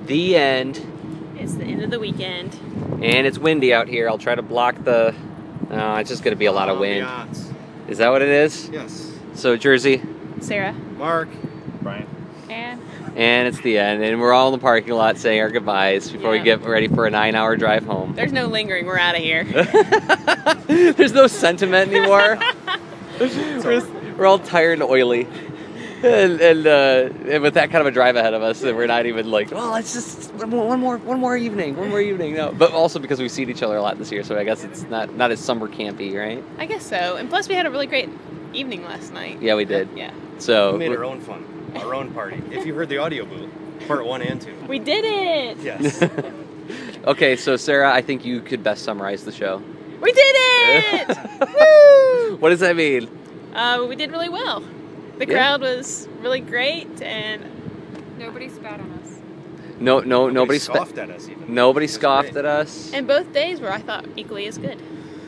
The end. It's the end of the weekend. And it's windy out here. I'll try to block the... it's just going to be a lot of wind. Is that what it is? Yes. So, Jersey. Sarah. Mark. Brian. And it's the end. And we're all in the parking lot saying our goodbyes before we get ready for a 9-hour drive home. There's no lingering. We're out of here. There's no sentiment anymore. We're all tired and oily. And with that kind of a drive ahead of us, that we're not even like, oh, let's just one more evening. No, but also because we've seen each other a lot this year, so I guess it's not as summer campy, right? I guess so. And plus, we had a really great evening last night. Yeah, we did. Yeah. So we made our own fun, our own party. If you heard the audio boot, part 1 and 2. We did it. Yes. Okay, so Sarah, I think you could best summarize the show. We did it. Woo! What does that mean? We did really well. The crowd was really great, and nobody spat on us. Nobody scoffed at us even. Nobody scoffed at us. And both days were, I thought, equally as good.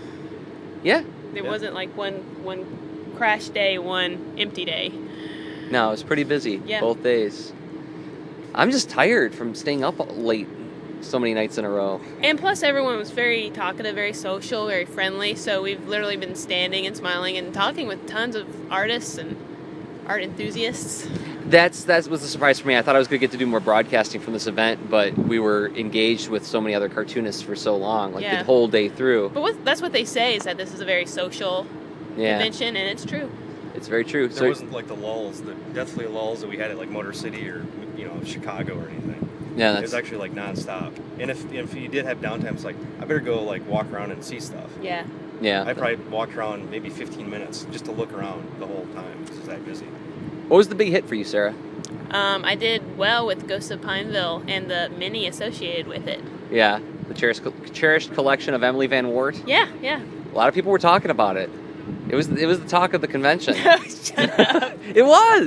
Yeah. There wasn't like one crash day, one empty day. No, it was pretty busy both days. I'm just tired from staying up late so many nights in a row. And plus, everyone was very talkative, very social, very friendly. So we've literally been standing and smiling and talking with tons of artists and art enthusiasts. That was a surprise for me. I thought I was going to get to do more broadcasting from this event, but we were engaged with so many other cartoonists for so long, the whole day through. But that's what they say, is that this is a very social convention, and it's true. It's very true. There wasn't like the lulls, the deathly lulls that we had at like Motor City or Chicago or anything. Yeah, it was actually like nonstop. And if you did have downtime, it's like I better go like walk around and see stuff. Yeah. Yeah. I probably walked around maybe 15 minutes just to look around the whole time because it's that busy. What was the big hit for you, Sarah? I did well with Ghosts of Pineville and the mini associated with it. Yeah, the cherished collection of Emily Van Wart. Yeah. A lot of people were talking about it. It was the talk of the convention. Shut up. It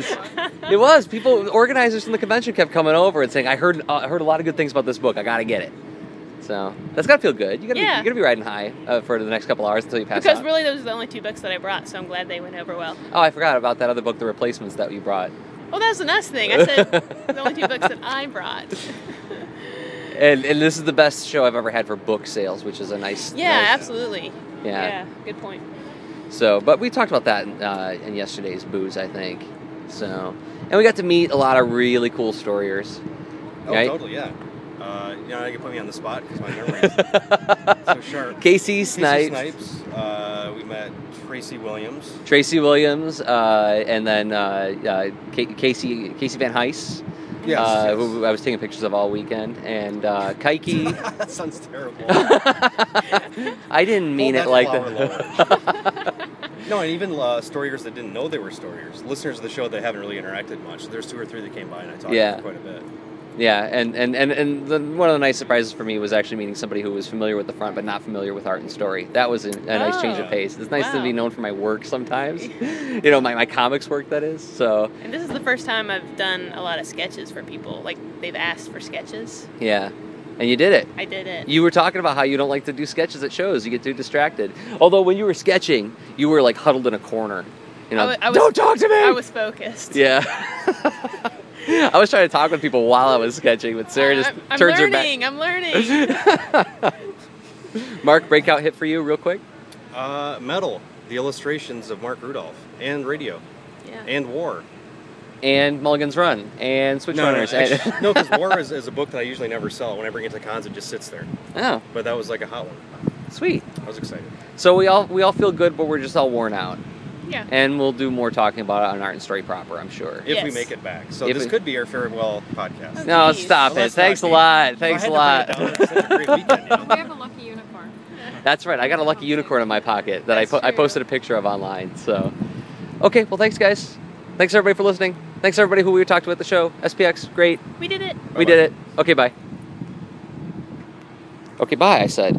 was. People, organizers from the convention kept coming over and saying, I heard a lot of good things about this book. I got to get it. So that's got to feel good. You're gonna be riding high for the next couple hours until you pass out. Because really, those are the only 2 books that I brought, so I'm glad they went over well. Oh, I forgot about that other book, The Replacements, that you brought. Well, that's the next thing. I said the only 2 books that I brought. And this is the best show I've ever had for book sales, which is a nice... Absolutely. Yeah. Good point. So, but we talked about that in yesterday's booze, I think. So, and we got to meet a lot of really cool storyers. Oh, right? Totally, yeah. You can put me on the spot because my memory is so sharp. Casey Snipes. We met Tracy Williams. And then Casey Van Heist. Yes. Who I was taking pictures of all weekend. And Kaiki. That sounds terrible. I didn't mean it like that. No, and even storyers that didn't know they were storyers. Listeners of the show that haven't really interacted much. There's 2 or 3 that came by and I talked to them quite a bit. Yeah, and one of the nice surprises for me was actually meeting somebody who was familiar with the front but not familiar with art and story. That was a nice change of pace. It's nice to be known for my work sometimes. My comics work, that is. So. And this is the first time I've done a lot of sketches for people. Like, they've asked for sketches. Yeah. And you did it. I did it. You were talking about how you don't like to do sketches at shows. You get too distracted. Although when you were sketching, you were like huddled in a corner. Don't talk to me! I was focused. Yeah. I was trying to talk with people while I was sketching, but Sarah just turns her back. I'm learning. Mark, breakout hit for you real quick? Metal, the illustrations of Mark Rudolph, and radio, and War. And Mulligan's Run, and Switch Runners. No, because War is a book that I usually never sell. When I bring it to cons, it just sits there. Oh. But that was like a hot one. Sweet. I was excited. So we all feel good, but we're just all worn out. Yeah. And we'll do more talking about it on Art and Story proper, I'm sure. If we make it back. So this could be our farewell podcast. No, stop it. Thanks a lot. Thanks a lot. Such a great weekend, We have a lucky unicorn. That's right. I got a lucky unicorn in my pocket that I posted a picture of online. So, okay. Well, thanks, guys. Thanks, everybody, for listening. Thanks, everybody who we talked to at the show. SPX, great. We did it. We did it. Okay, bye. Okay, bye, I said.